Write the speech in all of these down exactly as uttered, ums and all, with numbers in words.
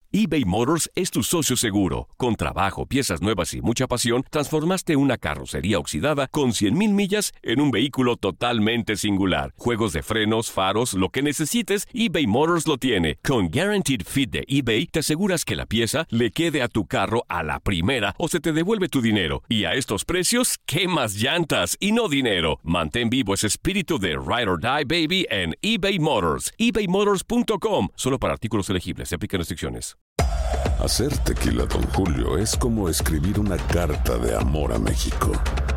eBay Motors es tu socio seguro. Con trabajo, piezas nuevas y mucha pasión, transformaste una carrocería oxidada con cien mil millas en un vehículo totalmente singular. Juegos de frenos, faros, lo que necesites, eBay Motors lo tiene. Con Guaranteed Fit de eBay, te aseguras que la pieza le quede a tu carro a la primera o se te devuelve tu dinero. Y a estos precios, ¿qué más llantas y no dinero? Mantén vivo ese espíritu de Ride or Die, baby, en eBay Motors. ebay motors punto com. Solo para artículos elegibles. Se aplican restricciones. Hacer tequila, Don Julio, es como escribir una carta de amor a México.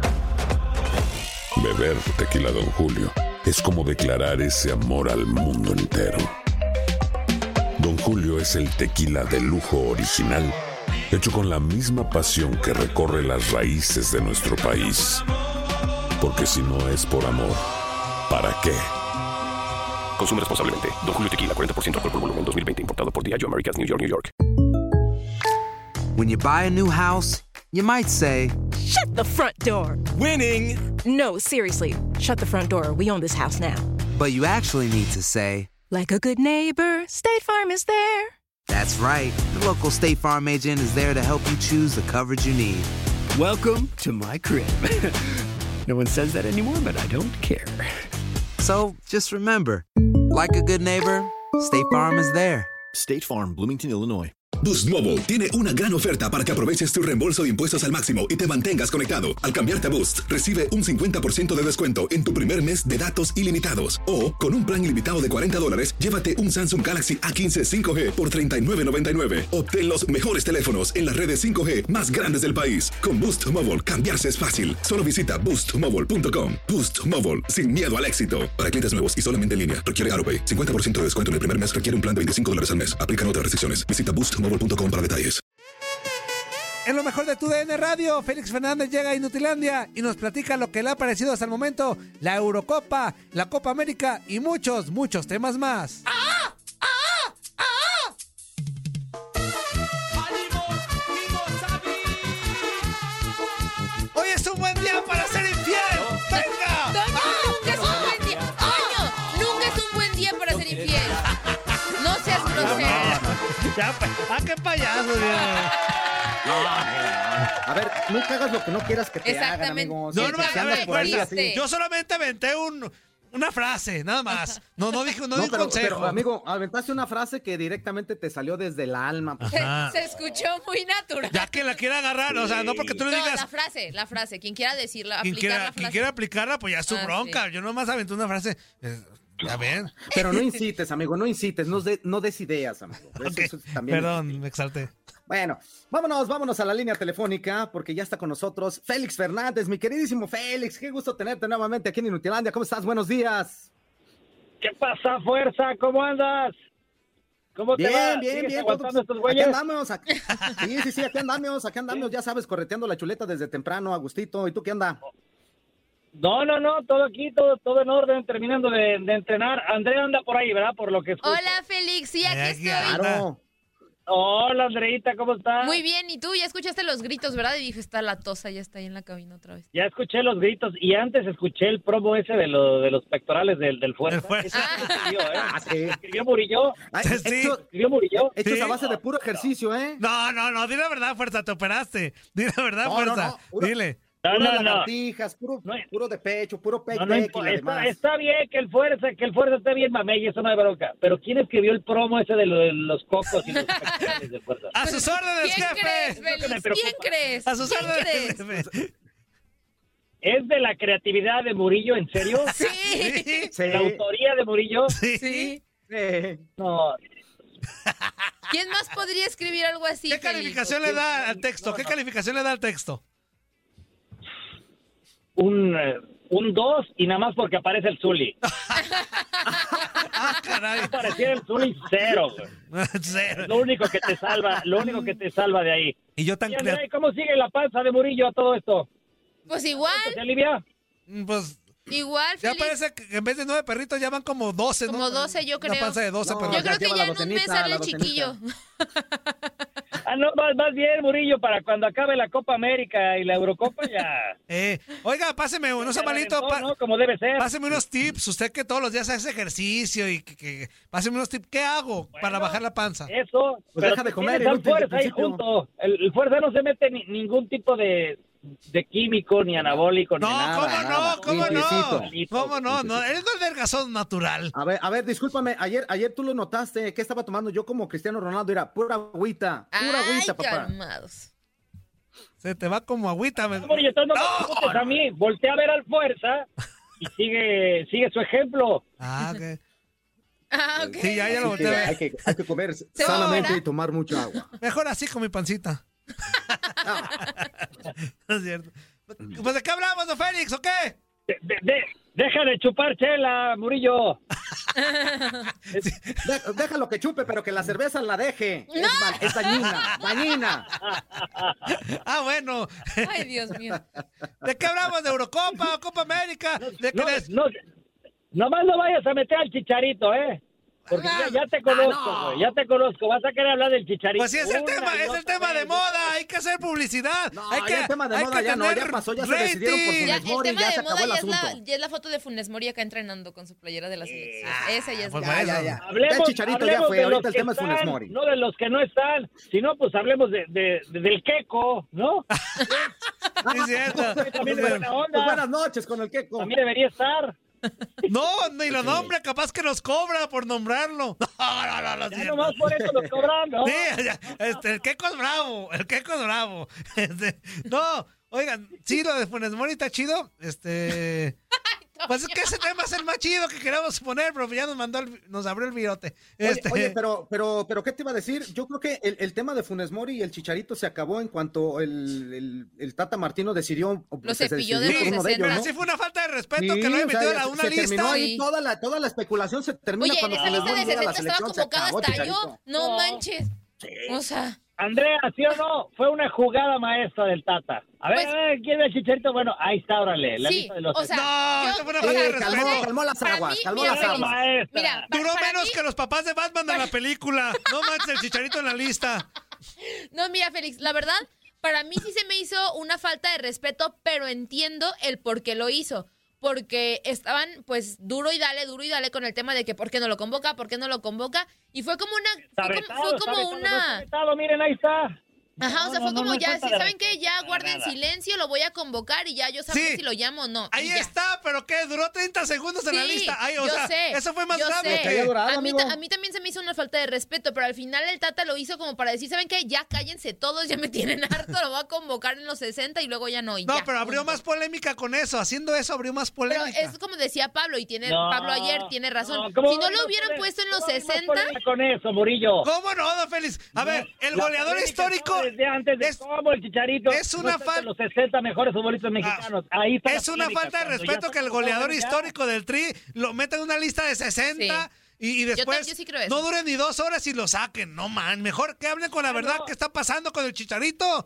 Beber tequila, Don Julio, es como declarar ese amor al mundo entero. Don Julio es el tequila de lujo original, hecho con la misma pasión que recorre las raíces de nuestro país. Porque si no es por amor, ¿para qué? Consume responsablemente. Don Julio Tequila, cuarenta por ciento alcohol por volumen, dos mil veinte. Importado por Diageo Americas, New York, New York. When you buy a new house, you might say, "Shut the front door." Winning! No, seriously. Shut the front door. We own this house now. But you actually need to say, like a good neighbor, State Farm is there. That's right. The local State Farm agent is there to help you choose the coverage you need. Welcome to my crib. No one says that anymore, but I don't care. So, just remember, like a good neighbor, State Farm is there. State Farm, Bloomington, Illinois. Boost Mobile tiene una gran oferta para que aproveches tu reembolso de impuestos al máximo y te mantengas conectado. Al cambiarte a Boost, recibe un cincuenta por ciento de descuento en tu primer mes de datos ilimitados. O, con un plan ilimitado de cuarenta dólares, llévate un Samsung Galaxy A quince cinco G por treinta y nueve noventa y nueve. Obtén los mejores teléfonos en las redes cinco G más grandes del país. Con Boost Mobile, cambiarse es fácil. Solo visita boost mobile punto com. Boost Mobile, sin miedo al éxito. Para clientes nuevos y solamente en línea, requiere AutoPay. cincuenta por ciento de descuento en el primer mes, requiere un plan de veinticinco dólares al mes. Aplican otras restricciones. Visita boost mobile punto com para detalles. En lo mejor de tu D N Radio, Félix Fernández llega a Inutilandia y nos platica lo que le ha parecido hasta el momento la Eurocopa, la Copa América y muchos, muchos temas más. ¡Ah! ¡Ah! ¡Ah! Hoy es un buen día para ser infiel. ¡Venga! Toño, nunca es un buen día. Toño, nunca es un buen día para ser infiel. No seas grosero. Ya, ¡ah, qué payaso! A ver, nunca hagas lo que no quieras que te hagan, amigos. No, no, Si a andas ver, por ahí fuerza, así. yo solamente aventé un, una frase, nada más. No, no dije, no, No, di un pero, consejo. pero, amigo, aventaste una frase que directamente te salió desde el alma. Se, se escuchó muy natural. Ya que la quiera agarrar, o sea, no porque tú le No, digas. la frase, la frase. Quien quiera decirla, Quien aplicar quiera, la quien frase. quiera aplicarla, pues ya es su Ah, bronca. sí. Yo nomás aventé una frase. eh, Ya ven. Pero no incites, amigo, no incites, no, de, no des ideas, amigo. Eso, Okay. eso también Perdón, es- me exalté. Bueno, vámonos, vámonos a la línea telefónica porque ya está con nosotros Félix Fernández, mi queridísimo Félix. Qué gusto tenerte nuevamente aquí en Inutilandia. ¿Cómo estás? Buenos días. ¿Qué pasa, fuerza? ¿Cómo andas? ¿Cómo te Bien, va? bien, ¿Sigues bien. aguantando todos- estos Aquí güeyes? andamos. Aquí, sí, sí, sí, aquí andamos, aquí andamos, ya sabes, correteando la chuleta desde temprano, Agustito. ¿Y tú qué onda? No, no, no, todo aquí, todo, todo en orden, terminando de, de entrenar. Andrea anda por ahí, ¿verdad? Por lo que escucho. Hola, Félix. Sí, aquí estoy. Claro. Hola, Andreita, ¿cómo estás? Muy bien. ¿Y tú? Ya escuchaste los gritos, ¿verdad? Y dije, está la tosa, ya está ahí en la cabina otra vez. Ya escuché los gritos y antes escuché el promo ese de, lo, de los pectorales del, del fuerza. fuerza. Ese escribió, ¿eh? Ah, sí. Escribió Murillo. Ay, Sí. hecho- Escribió Murillo. hechos Sí. a base de puro ejercicio, ¿eh? No, no, no, di la verdad, fuerza, te operaste. Di la verdad, No, no, fuerza. no, puro- Dile. No, Puras no, no. lagartijas, puro, No. puro de pecho, puro pec, No, no pec y impo- lo está, demás. está bien que el fuerza, que el fuerza esté bien mamey, eso no hay bronca. Pero ¿quién escribió el promo ese de, lo- de los cocos y los pectorales de fuerza? A sus órdenes, ¿Quién crees, jefe. me Félix? preocupa. ¿Quién crees? A sus ¿Quién órdenes, crees? jefe. ¿Es de la creatividad de Murillo, en serio? Sí. Sí, ¿La autoría de Murillo? Sí. Sí. sí. No, ¿Quién más podría escribir algo así, ¿Qué Félix? calificación le da al texto? ¿Qué calificación le da al texto? un, eh, un dos y nada más porque aparece el Zuli. Ah, caray. Si apareciera el Zuli, cero, güey. Cero. Lo único que te salva, lo único que te salva de ahí. Y yo tan Y Andrea, creativo. ¿cómo sigue la panza de Murillo a todo esto? Pues igual, ¿Se alivia? Pues igual, ya Félix. parece que en vez de nueve perritos ya van como doce, ¿no? Como doce, yo Una creo. panza de doce No, perros. Yo creo que lleva ya la en un mes docenita, sale la el chiquillo. Ah, Ah, no, más, más bien, Murillo, para cuando acabe la Copa América y la Eurocopa ya... Eh, oiga, páseme, no sea malito, No, pa- no, como debe ser. páseme unos tips, usted que todos los días hace ejercicio y que, que páseme unos tips, ¿qué hago para bajar la panza? Eso, Pues pero deja de comer, tienes al inútil, fuerza desde ahí el principio. junto. El, el fuerza no se mete ni, ningún tipo de, de químico, ni anabólico, No, ni nada. ¿cómo nada. no? ¿Cómo Limpiecito. no? ¿Cómo no? No, es el delgazón natural. A ver, a ver, discúlpame, ayer, ayer tú lo notaste, ¿qué estaba tomando? Yo como Cristiano Ronaldo era pura agüita, pura Ay, agüita, papá. calmados. Se te va como agüita. me- No, Murillo, entonces no me No. preguntes a mí. Voltea a ver al fuerza y sigue, sigue su ejemplo. Ah, ok. Ah, ok. Sí, ya, ya lo Así volteé a que ver. hay, que, hay que comer ¿Se sanamente ahora? y tomar mucha agua. Mejor así con mi pancita. No es cierto. Pues, ¿de qué hablamos, don Félix, o qué? De- de- de- deja de chupar chela, Murillo. De- déjalo que chupe, pero que la cerveza la deje. Es, mal- es dañina, dañina. Ah, bueno. Ay, Dios mío. ¿De qué hablamos? ¿De Eurocopa, Copa América? ¿De qué No, des- no, nomás no vayas a meter al Chicharito, ¿eh? Porque ya, ya te conozco, güey, ya te conozco. Vas a querer hablar del Chicharito. Pues sí, es el Una tema, y es el otra tema de vez. moda, hay que hacer publicidad. No, hay ya que, el tema de hay moda que ya no, ya tener pasó, ya se decidieron por rating. Ya, Funes el Mori, tema ya de se moda acabó el ya es, la, asunto. ya es la foto de Funes Mori acá entrenando con su playera de la selección. Ese ya es pues la- por Ya, eso. ya, ya. Hablemos, Ya el Chicharito ya hablemos fue, de ahorita los el que tema es Funes están, Mori. no de los que no están. Si no, pues hablemos de, de, de- del queco, ¿no? Sí, es cierto. También de buena Pues onda. buenas noches con el queco. También debería estar. No, ni lo nombra, capaz que nos cobra por nombrarlo. No, no, no, no es Ya cierto. nomás por eso los cobran, ¿no? Sí, ya, este, el queco es bravo, el queco es bravo. Este, no, oigan, sí, lo de Funes Mori está chido. Este, pues es que ese tema es el más chido que queremos poner, pero ya nos mandó, el- nos abrió el virote. Oye, Este, oye, pero, pero, pero, ¿qué te iba a decir? Yo creo que el, el tema de Funes Mori y el Chicharito se acabó en cuanto el, el, el Tata Martino decidió. Lo se cepilló decidió de por los uno de ellos, pero ¿no? sí fue una falta de respeto Sí, que lo haya o sea, metido a se- una se lista. terminó ahí Sí. toda la, toda la especulación se termina Oye, en cuando esa Funes lista Mori de llega a la sesenta estaba selección, se convocada acabó, hasta Chicharito. yo. No manches. O sea, Andrea, ¿sí o no? Fue una jugada maestra del Tata. A ver, Pues- a ver, ¿quién es el Chicharito? Bueno, ahí está, órale. La sí, lista de los o sea, No, yo- eso fue una o falta sea, de Sí, calmó, respeto. calmó las para aguas, mí, calmó mira, las Félix, aguas. maestra. Mira, pa- Duró para menos mí- que los papás de Batman en la película. No manches, el Chicharito en la lista. No, mira, Félix, la verdad, para mí sí se me hizo una falta de respeto, pero entiendo el por qué lo hizo. Porque estaban, pues, duro y dale, duro y dale con el tema de que por qué no lo convoca, por qué no lo convoca. Y fue como una, Está fue como, vetado, fue está como vetado, no está una... vetado, miren, ahí está. Ajá, o sea, No, fue no, como no es ya, falta si de saben que respeto, ya para guarden nada. silencio, lo voy a convocar y ya yo sabré Sí. si lo llamo o no. Ahí y ya. está, pero ¿qué? Duró treinta segundos en la Sí, lista. Ay, o yo sea, sé, eso fue más yo grave. sé. Que haya durado, a, mí, amigo. ta- a mí también se me hizo una falta de respeto, pero al final el Tata lo hizo como para decir, ¿saben qué? Ya cállense todos, ya me tienen harto, lo voy a convocar en los sesenta y luego ya no. Y No, ya, pero abrió punto. más polémica con eso. Haciendo eso abrió más Pero polémica. es como decía Pablo, y tiene No, Pablo ayer, tiene razón. no, ¿cómo si no va a lo haber hubieran polémica? puesto en los ¿Cómo va a haber sesenta, polémica con eso, Murillo? ¿Cómo no, don Félix? A ver, el La goleador polémica histórico fue desde antes de es, cómo el Chicharito es una no está entre fal- los sesenta mejores futbolistas mexicanos. Ahí está la es una polémica, falta de cuando ya respeto está que el convocado, goleador ya. histórico del Tri lo meta en una lista de sesenta y, y después tam- yo sí creo eso. no dure ni dos horas y lo saquen. No, man. Mejor que hablen con la verdad no. que está pasando con el Chicharito.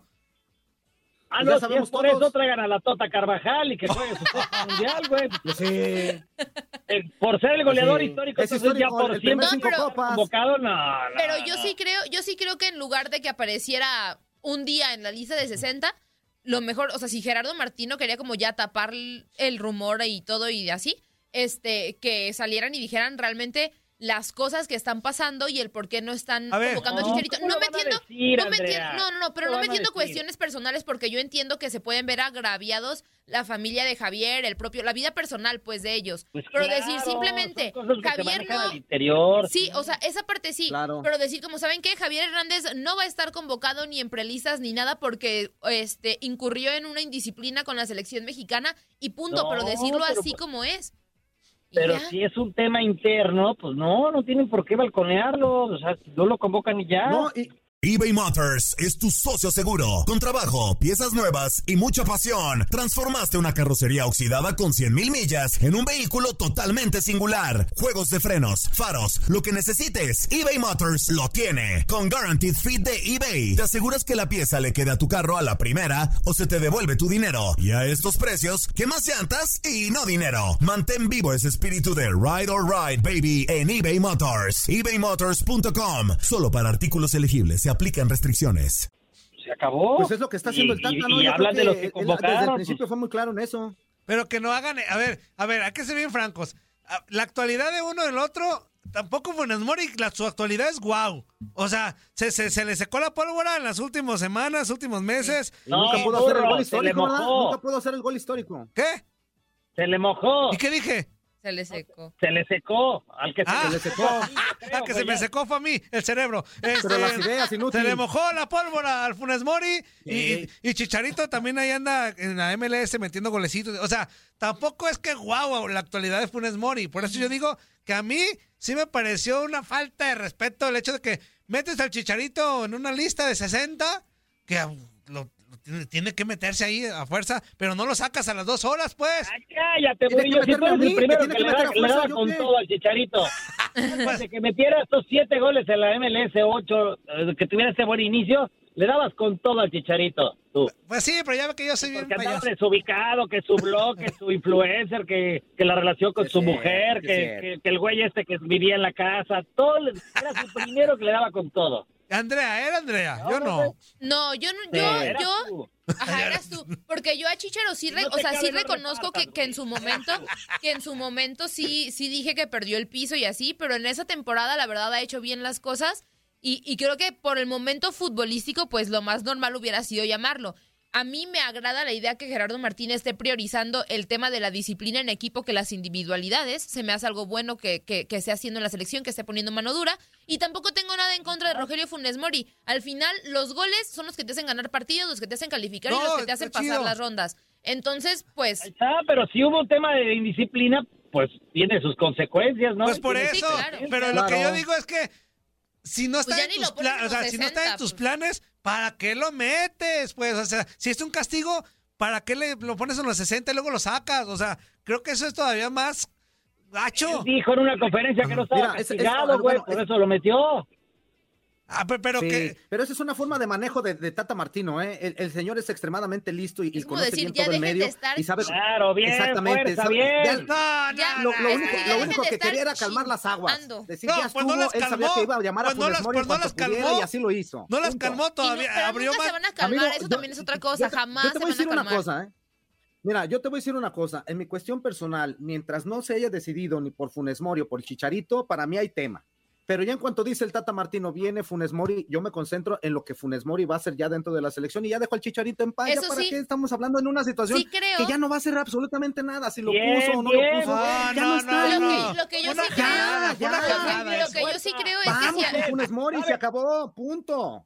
Ah, Pues no, ya si sabemos es por todos. eso traigan a la Tota Carvajal y que juegue su Copa Mundial, güey. Pues sí. Eh, por ser el goleador Sí. histórico, Es entonces ya histórico, por el primer No, siempre cinco pero- copas. convocado, no, no, pero yo no. sí creo, yo sí creo que en lugar de que apareciera un día en la lista de sesenta, lo mejor, o sea, si Gerardo Martino quería como ya tapar el rumor y todo y así, este, que salieran y dijeran realmente las cosas que están pasando y el por qué no están A ver. convocando No, a Chicharito. ¿cómo No lo me van a entiendo, decir, no me Andrea? entiendo, no, no, no, pero ¿Cómo no me van a entiendo decir? cuestiones personales porque yo entiendo que se pueden ver agraviados la familia de Javier, el propio, la vida personal, pues, de ellos. Pues pero claro, decir simplemente, son cosas que se Javier manejan no... al interior. Sí, o sea, esa parte sí, Claro. pero decir, como saben que Javier Hernández no va a estar convocado ni en prelistas ni nada porque este incurrió en una indisciplina con la selección mexicana y punto, No, pero decirlo pero así pues- como es. Y Pero ya. si es un tema interno, pues no, no tienen por qué balconearlo. O sea, no lo convocan y ya. No, y, eBay Motors es tu socio seguro. Con trabajo, piezas nuevas y mucha pasión, transformaste una carrocería oxidada con cien mil millas en un vehículo totalmente singular. Juegos de frenos, faros, lo que necesites, eBay Motors lo tiene. Con Guaranteed Fit de eBay, te aseguras que la pieza le quede a tu carro a la primera o se te devuelve tu dinero. Y a estos precios, ¿qué más llantas y no dinero? Mantén vivo ese espíritu de Ride or Ride, baby, en eBay Motors. ebay motors punto com. Solo para artículos elegibles se Aplican restricciones. Se acabó. Pues es lo que está haciendo y, el Tata, y, ¿no? y Yo hablan creo de los que que él, convocaron. desde el pues. principio fue muy claro en eso. Pero que no hagan, a ver, a ver, hay que ser bien francos. A- La actualidad de uno del otro, tampoco Funes Mori, la, su actualidad es guau. O sea, se, se, se le secó la pólvora en las últimas semanas, últimos meses. Y nunca No, pudo hacer el burro, gol se le histórico, ¿verdad? mojó. Nunca pudo hacer el gol histórico. ¿Qué? Se le mojó. ¿Y qué dije? Se le secó. Se le secó. Al que se, Ah, Se le secó. Ah, que se me secó fue a mí, el cerebro. Este, Pero las ideas, inútil. se le mojó la pólvora al Funes Mori y, Sí. y, y Chicharito también ahí anda en la M L S metiendo golecitos. O sea, tampoco es que guau la actualidad de Funes Mori. Por eso yo digo que a mí sí me pareció una falta de respeto el hecho de que metes al Chicharito en una lista de sesenta, que ah, lo, lo tiene, tiene que meterse ahí a fuerza, pero no lo sacas a las dos horas, pues. Ay, cállate, Tiene que Murillo. Si tú meterme a eres mí, el que primero tiene que, que le, meter da, a le fuerza, daba ¿yo con qué? todo al Chicharito. Antes de que metiera estos siete goles en la M L S ocho, eh, que tuviera ese buen inicio, le dabas con todo al Chicharito. Tú. Pues sí, pero ya ve que yo soy bien Porque andaba payaso. desubicado, que su blog, que su influencer, que, que la relación con Es su cierto, mujer, es que, cierto. que, que el güey este que vivía en la casa, todo le- era su primero que le daba con todo. Andrea, era Andrea, yo no. No, yo no, Sí, yo, eras yo, tú. ajá, eras tú, porque yo a Chicharo sí, re- No o te sea, sí cabe, no reconozco que, repartas, que en su momento, que en su momento sí, sí dije que perdió el piso y así, pero en esa temporada la verdad ha hecho bien las cosas y, y creo que por el momento futbolístico, pues lo más normal hubiera sido llamarlo. A mí me agrada la idea que Gerardo Martín esté priorizando el tema de la disciplina en equipo que las individualidades. Se me hace algo bueno que, que, que esté haciendo en la selección, que esté poniendo mano dura. Y tampoco tengo nada en contra de Rogelio Funes Mori. Al final, los goles son los que te hacen ganar partidos, los que te hacen calificar No, y los que te hacen está pasar chido. las rondas. Entonces, pues, Ah, pero si hubo un tema de indisciplina, pues tiene sus consecuencias, ¿no? Pues por Tiene- eso, Sí, claro. pero lo que Claro. yo digo es que si no está Pues ya en ni tus lo pones planes, en o sea, los si no está en sesenta, tus pues. planes, ¿para qué lo metes? Pues, o sea, si es un castigo, ¿para qué le lo pones en los sesenta y luego lo sacas? O sea, creo que eso es todavía más gacho. Dijo en una conferencia que no estaba Mira, es- es- castigado, bueno, güey, bueno, por es- eso lo metió. Ah, pe- pero Sí, que pero esa es una forma de manejo de, de Tata Martino, ¿eh? El, el señor es extremadamente listo y, y Es como conoce decir, bien ya todo el dejen de medio estar- y sabe Claro, bien, exactamente. fuerza, sabe- bien. ya- no, no, Ya, lo, no, lo es único, que ya lo dejen único de que estar quería era calmar las aguas. chingando. Decir, No, ya pues estuvo, no las él sabía calmó, que iba a llamar pues a no Funes las- Mori pues en no cuanto las pudiera calmó. y así lo hizo. no las Punto. calmó Y no- todavía, pero abrió nunca más. se van a calmar, Amigo, eso yo- también es otra yo cosa, te- jamás yo te se voy a van a decir una calmar. cosa, ¿eh? Mira, yo te voy a decir una cosa. En mi cuestión personal, mientras no se haya decidido ni por Funes Mori o por Chicharito, para mí hay tema. Pero ya en cuanto dice el Tata Martino, viene Funes Mori, yo me concentro en lo que Funes Mori va a hacer ya dentro de la selección y ya dejo al Chicharito en paz. Eso ¿Ya para sí. qué estamos hablando en una situación Sí creo. que ya no va a hacer absolutamente nada? Si lo Bien, puso o no bien. lo puso, No, ya no, no, está no, ahí. Lo no. que, lo que yo Una sí creo, jalada, ya, una ya. jalada lo que, lo eso. que yo sí creo es que Vamos si con Funes Mori, ¿Sabes? se acabó, punto.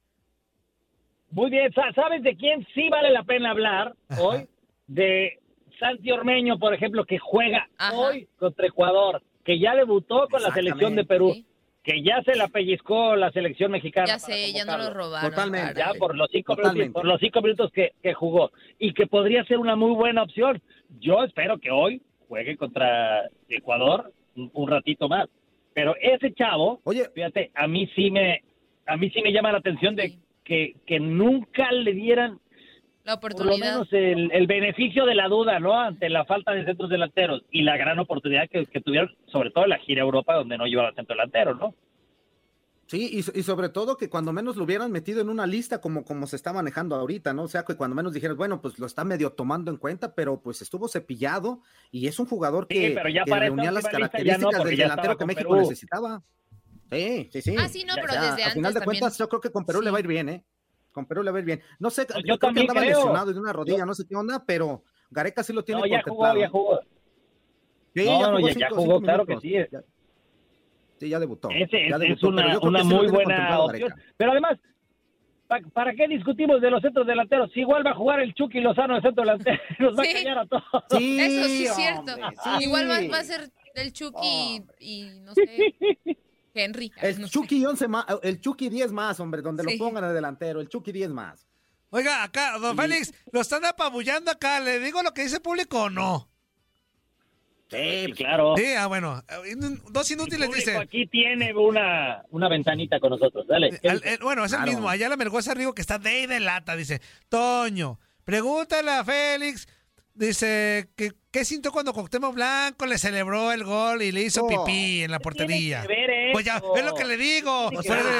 Muy bien, Sa- ¿sabes de quién sí vale la pena hablar hoy? De Santi Ormeño, por ejemplo, que juega Ajá. hoy contra Ecuador, que ya debutó con la selección de Perú, Sí. que ya se la pellizcó la selección mexicana. ya para sé, ya no lo convocarlo. robaron. Totalmente. Ya párale. por los cinco Totalmente. minutos, por los cinco minutos que, que jugó y que podría ser una muy buena opción. Yo espero que hoy juegue contra Ecuador un, un ratito más. Pero ese chavo, Oye, fíjate, a mí sí me, a mí sí me llama la atención de Sí. que, que nunca le dieran La por lo oportunidad. menos el, el beneficio de la duda, ¿no? Ante la falta de centros delanteros y la gran oportunidad que, que tuvieron, sobre todo en la gira a Europa, donde no llevaba centro delantero, ¿no? sí, y, y sobre todo que cuando menos lo hubieran metido en una lista como, como se está manejando ahorita, ¿no? O sea, que cuando menos dijeras, bueno, pues lo está medio tomando en cuenta, pero pues estuvo cepillado y es un jugador Sí, que, pero ya que para reunía esta las última lista ya no, características porque del ya delantero estaba que con México Perú. necesitaba. Sí, sí, sí. Ah, sí, no, Ya, pero Ya, desde a antes final de también. cuentas, yo creo que con Perú le va a ir bien, ¿eh? Con Perú le va a ir bien. No sé, Yo creo que también andaba creo. lesionado de una rodilla, no sé qué onda, pero Gareca sí lo tiene No, ya contemplado. jugó, ya jugó. Sí, No, no, ya- ya cinco- jugó, cinco claro que minutos. sí. Ya- sí, ya debutó. Ese ya es, debutó, es pero una, yo creo una que sí lo muy tiene buena contemplado opción. Gareca. Pero además, ¿pa- ¿para qué discutimos de los centros delanteros? Si igual va a jugar el Chucky Lozano de centro delantero, nos va Sí. a callar a todos. Sí, Eso sí es cierto. hombre, sí. Igual va, va a ser el Chucky y, y no sé, Henry. El no sé. Chucky once más, el Chucky diez más, hombre, donde Sí. lo pongan de delantero, el Chucky diez más. Oiga, acá, don Félix, lo están apabullando acá. ¿Le digo lo que dice el público o no? Sí, Sí, pues, claro. Sí, ah, bueno. Dos El inútiles público dice. aquí tiene una, una ventanita con nosotros, dale. ¿qué Al- dice? el- bueno, es el Claro. mismo. Allá la Mergosa Rigo que está de y de lata. Dice, Toño, pregúntale a Félix. Dice, que, ¿qué sintió cuando Cuauhtémoc Blanco le celebró el gol y le hizo Oh. pipí en la ¿Qué portería? tiene que ver Pues ya, eso? es lo que le digo. Tiene que Fuera de, ver.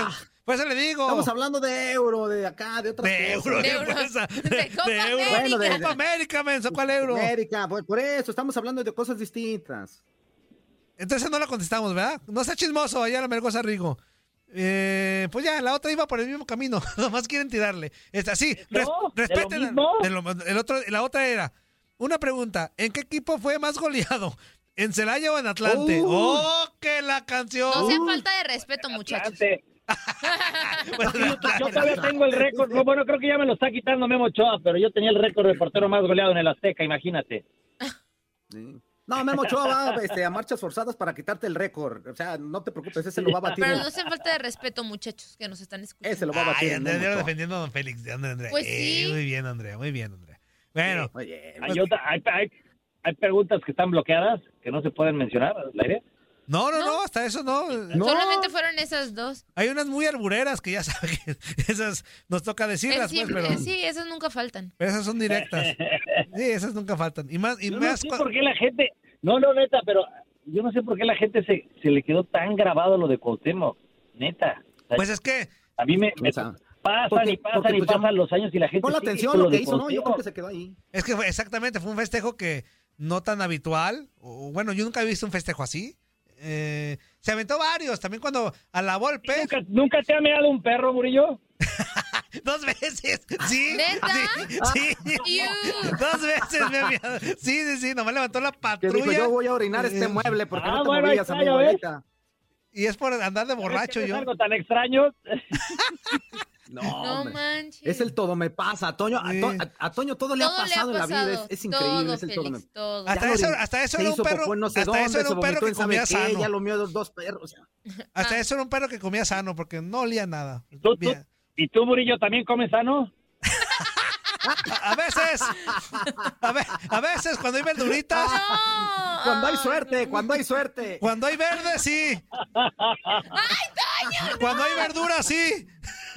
Pues eso le digo. Estamos hablando de euro, de acá, de otras de cosas. Euro, De euro. fuerza. De Copa de euro. América. Bueno, de, de Copa América, menso, ¿cuál euro? América, por, por eso, estamos hablando de cosas distintas. Entonces no la contestamos, ¿verdad? No sea chismoso, allá la Melgoza Rigo. Eh, pues ya, la otra iba por el mismo camino. Nomás quieren tirarle. Esta, sí, res, No, ¿de respeten. lo mismo? de lo- el otro, la otra era, una pregunta, ¿en qué equipo fue más goleado? ¿En Celaya o en Atlante? Uh. ¡Oh, que la canción! No sean falta de respeto, muchachos. Atlante. Pues, en Yo Atlante. todavía tengo el récord. No, bueno, creo que ya me lo está quitando Memo Ochoa, pero yo tenía el récord de portero más goleado en el Azteca, imagínate. Sí. No, Memo Ochoa va este, a marchas forzadas para quitarte el récord. O sea, no te preocupes, ese lo va a batir. Pero el- no sean falta de respeto, muchachos, que nos están escuchando. Ese lo va a batir. Ay, el Andrea, Memo Andrea Ochoa. defendiendo a don Félix. de Andrea, Andrea. Pues Eh, sí. muy bien, Andrea, muy bien, Andrea. Bueno, Oye, Hay, otra- hay, hay, hay preguntas que están bloqueadas, que no se pueden mencionar al aire. no, no, no, No. hasta eso no. No. Solamente fueron esas dos. Hay unas muy albureras que ya saben que esas nos toca Es decirlas, pues, siempre- pero, Sí, esas nunca faltan. pero esas son directas. Sí, esas nunca faltan. Y más, y Yo no más sé cua- por qué la gente... No, no, neta, pero yo no sé por qué la gente se, se le quedó tan grabado lo de Cuauhtémoc. Neta. O sea, Pues es que, a mí me, me O sea, pasan porque- y pasan porque, y pues, pasan ya- los años y la gente Pon la sigue atención con lo que de hizo, ¿no? Yo creo Cuauhtémoc. que se quedó ahí. es que fue exactamente, fue un festejo que no tan habitual. O, bueno, yo nunca he visto un festejo así. Eh, se aventó varios, también cuando alabó el pez. ¿Nunca, ¿Nunca te ha meado un perro, Murillo? Dos veces. Sí. ¿Neta? Sí. sí. Iu. Dos veces me había... Sí, sí, sí. Nomás levantó la Que patrulla. dijo, yo voy a orinar este Eh, mueble porque Ah, no te bueno, movías, ahí está, amigo. ya ves. ahorita. Y es por andar de borracho ¿Es que yo. es algo tan extraño? No, No hombre. manches. Es el todo me pasa. A Toño, a, Sí. To- a- a Toño todo le ha Todo pasado en la vida. Es, es increíble. todo, es el todo me Félix, todo. Hasta Ya eso, lo- hasta eso se era un hizo perro. popó en no sé hasta dónde, eso era se un perro vomitó que en sabe comía qué, sano. ya lo mío dos, dos perros. Hasta Ah. eso era un perro que comía sano porque no olía nada. ¿Tú, tú, Bien. ¿Y tú, Murillo, también comes sano? A, a veces, a, ve- a veces cuando hay verduritas, No. Cuando hay Ay, suerte, no. cuando hay suerte. cuando hay verde, sí. Cuando hay verdura, sí.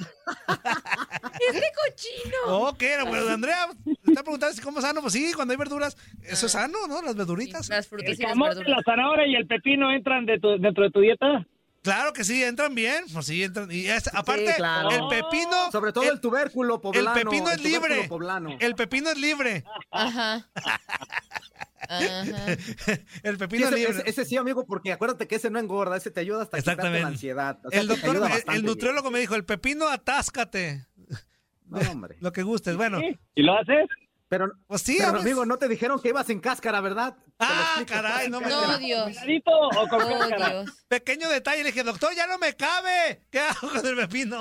Este cochino. Oh, ¿qué era? Pues Andrea te está preguntando si como sano. Pues sí, cuando hay verduras, eso es sano, ¿no? Las verduritas. Las frutas ¿El y las camote, verduras. la zanahoria y el pepino entran de tu- dentro de tu dieta? Claro que sí, entran bien. Pues sí, entran. Y es- aparte, claro. el pepino. Sobre todo el, tubérculo el poblano. pepino es tubérculo libre. poblano. El pepino es libre. Ajá. Ajá. El Sí, pepino es ese, libre. ese- ese sí, amigo, porque acuérdate que ese no engorda, ese te ayuda hasta a quitarte Exactamente. la ansiedad. O sea, El que te doctor, ayuda el- bastante el bien. nutriólogo me dijo, el pepino atáscate. No, hombre. Lo que gustes. Bueno, ¿Sí? ¿Y lo haces? Pero, pues sí. pero pues- amigo, no te dijeron que ibas sin cáscara, ¿verdad? Te lo Ah, explico, caray, sin no me- cáscara. No, Dios. ¿Cuidadito o con Oh, cáscara? Dios. Pequeño detalle, le dije, doctor, ya no me cabe. ¿Qué hago con el pepino?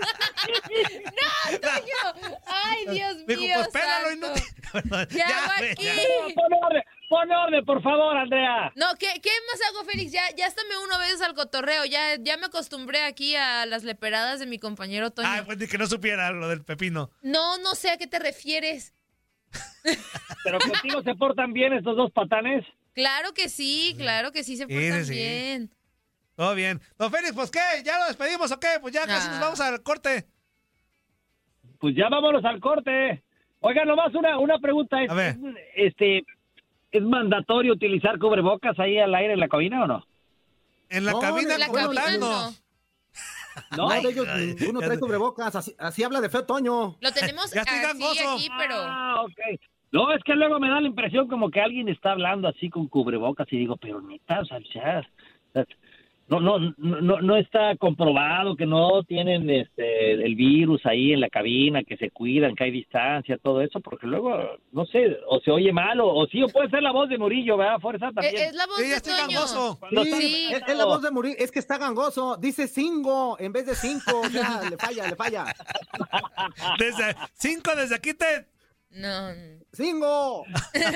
Toño. Ay, Dios Me dijo, mío. pues pélalo y santo. no te... Bueno, ¿Qué hago güey, aquí? ya. Pon orden, pon orden, por favor, Andrea. No, ¿qué, ¿qué más hago, Félix? Ya, ya hasta me uno a veces al cotorreo. Ya, ya me acostumbré aquí a las leperadas de mi compañero Toño. Ay, pues ni que no supiera lo del pepino. No, no sé a qué te refieres. ¿Pero contigo se portan bien estos dos patanes? Claro que sí, claro que sí se Sí, portan sí, sí. bien. Todo bien. Don Félix, pues ¿qué? ¿Ya lo despedimos o qué? Pues ya casi Ah. nos vamos al corte. Pues ya vámonos al corte. Oiga, nomás una, una pregunta. ¿Es, A ver. Este, ¿es mandatorio utilizar cubrebocas ahí al aire en la cabina o no? En la No, cabina en La Bueno, cabina comentando. no. No, ¿No? de ellos Ay, ninguno ya trae sé. cubrebocas. Así, así habla de feo Toño. Lo tenemos Ya estoy así gangoso. aquí, pero... Ah, ok. No, es que luego me da la impresión como que alguien está hablando así con cubrebocas y digo, pero neta, o sea, ya, o sea, no, no, no, no, no está comprobado que no tienen este el virus ahí en la cabina, que se cuidan, que hay distancia, todo eso, porque luego, no sé, o se oye mal, o, o sí, o puede ser la voz de Murillo, ¿verdad? Fuerza también. Es, es la voz Sí, ya de estoy Toño. gangoso. Cuando Sí, está sí. Es, es la voz de morir, es que está gangoso. Dice cinco en vez de cinco. O sea, le falla, le falla. Desde cinco, desde aquí te... No, no. ¡Cinco!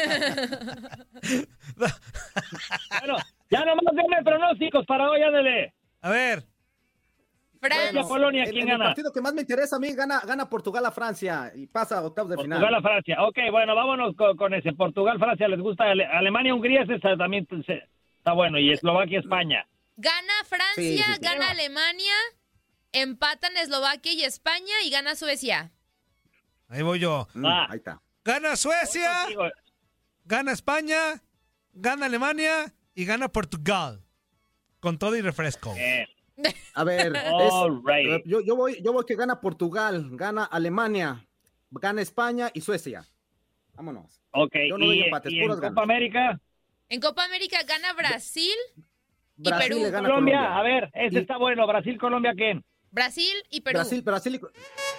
Bueno, ya nomás denme pronósticos para hoy, ándale. A ver. Francia. Bueno, Polonia, en- ¿quién en el gana? partido que más me interesa a mí, gana, gana Portugal a Francia y pasa a octavos de Portugal final. a Francia. Ok, bueno, vámonos con, con ese. Portugal, Francia, ¿les gusta? Ale- Alemania, Hungría, ese está, también pues, eh, está bueno. Y Eslovaquia, España. Gana Francia, Sí, sí, sí. gana Alemania, empatan Eslovaquia y España y gana Suecia. Ahí voy yo. Mm, Ah. ahí está. Gana Suecia, Contigo. gana España, gana Alemania y gana Portugal. Con todo y refresco. Eh, A ver, es, yo, yo, voy, yo voy que gana Portugal, gana Alemania, gana España y Suecia. Vámonos. Ok, yo no ¿y, doy empates, y en Copa ganas. América? En Copa América gana Brasil y Brasil Perú. le gana Colombia, Colombia. a ver, este Y- está bueno. Brasil, Colombia, ¿quién? Brasil y Perú. Brasil, Brasil y...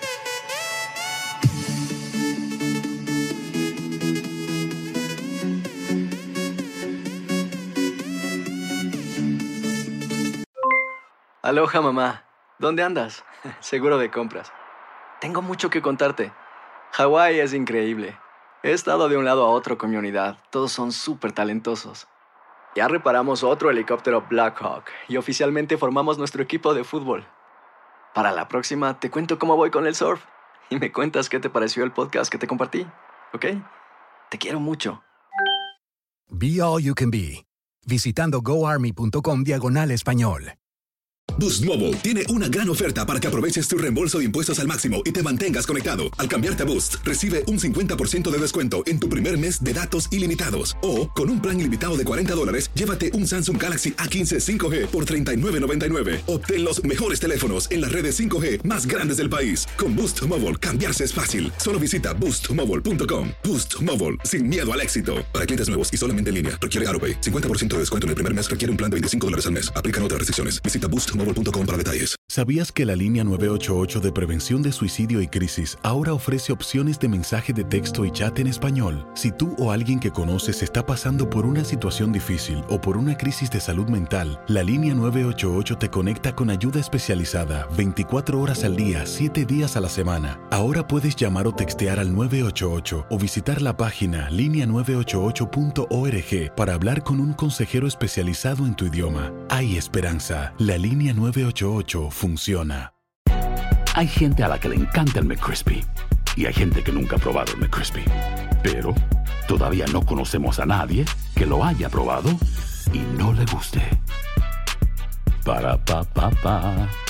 Aloha, mamá. ¿Dónde andas? Seguro de compras. Tengo mucho que contarte. Hawái es increíble. He estado de un lado a otro con mi unidad. Todos son súper talentosos. Ya reparamos otro helicóptero Blackhawk y oficialmente formamos nuestro equipo de fútbol. Para la próxima te cuento cómo voy con el surf y me cuentas qué te pareció el podcast que te compartí, ¿ok? Te quiero mucho. Be All You Can Be, visitando goarmy.com diagonal español. Boost Mobile tiene una gran oferta para que aproveches tu reembolso de impuestos al máximo y te mantengas conectado. Al cambiarte a Boost, recibe un cincuenta por ciento de descuento en tu primer mes de datos ilimitados. O, con un plan ilimitado de cuarenta dólares, llévate un Samsung Galaxy A quince cinco G por treinta y nueve noventa y nueve. Obtén los mejores teléfonos en las redes cinco G más grandes del país. Con Boost Mobile, cambiarse es fácil. Solo visita boost mobile punto com. Boost Mobile, sin miedo al éxito. Para clientes nuevos y solamente en línea, requiere AutoPay. cincuenta por ciento de descuento en el primer mes requiere un plan de veinticinco dólares al mes. Aplican otras restricciones. Visita boost mobile punto com para detalles. ¿Sabías que la línea nueve ocho ocho de prevención de suicidio y crisis ahora ofrece opciones de mensaje de texto y chat en español? Si tú o alguien que conoces está pasando por una situación difícil o por una crisis de salud mental, la línea nueve ocho ocho te conecta con ayuda especializada veinticuatro horas al día, siete días a la semana. Ahora puedes llamar o textear al nueve ocho ocho o visitar la página línea nueve ocho ocho punto org para hablar con un consejero especializado en tu idioma. Hay esperanza. La línea nueve ocho ocho funciona. Hay gente a la que le encanta el McCrispy y hay gente que nunca ha probado el McCrispy. Pero todavía no conocemos a nadie que lo haya probado y no le guste. Para pa pa pa.